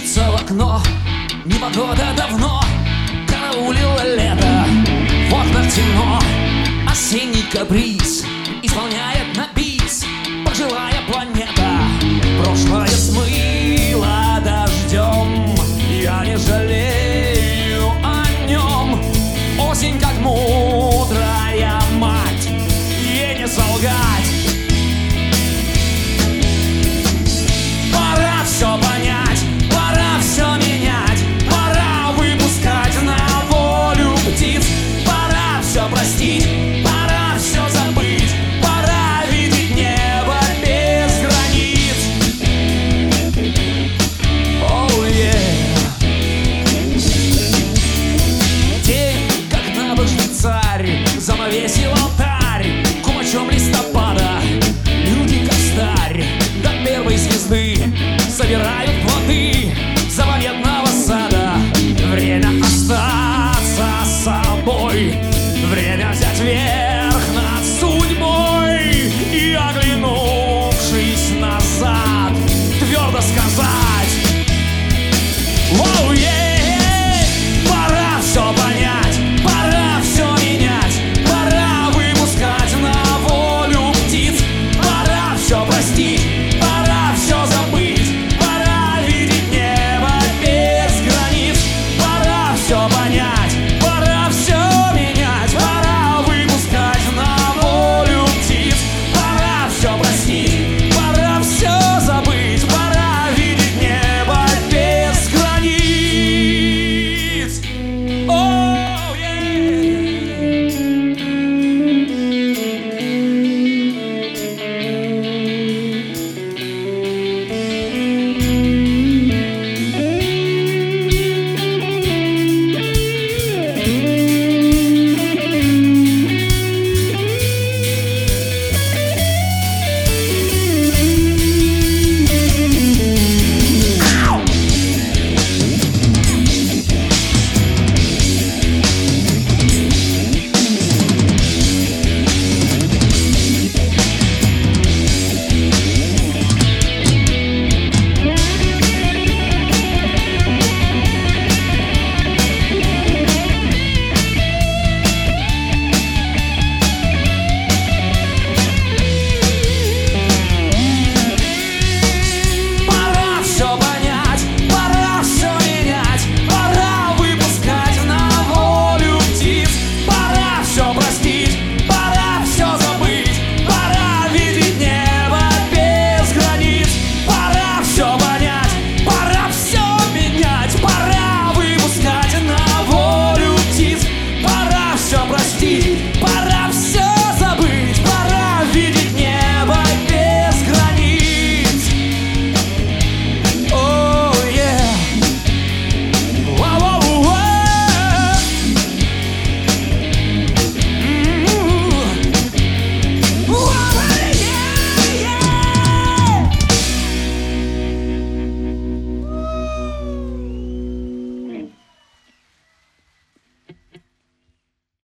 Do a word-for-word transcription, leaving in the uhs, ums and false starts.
Стучится в окно, непогода давно караулила лето. В окнах темно, осенний каприз исполняет на бис пожилая планета. Прошлое смыло дождем, я не жалею о нем. Осень как мудрая мать, ей не солгать. Пора все понять, пора все менять, пора выпускать на волю птиц. Пора все простить, пора все забыть, пора видеть небо без границ. Oh yeah. День, как набожный царь занавесил алтарь кумачом листопада. Люди, как старь, до первой звезды собирают плоды заповедного сада. Время остаться собой, время взять верх над судьбой и, оглянувшись назад, твердо сказать: «Воу,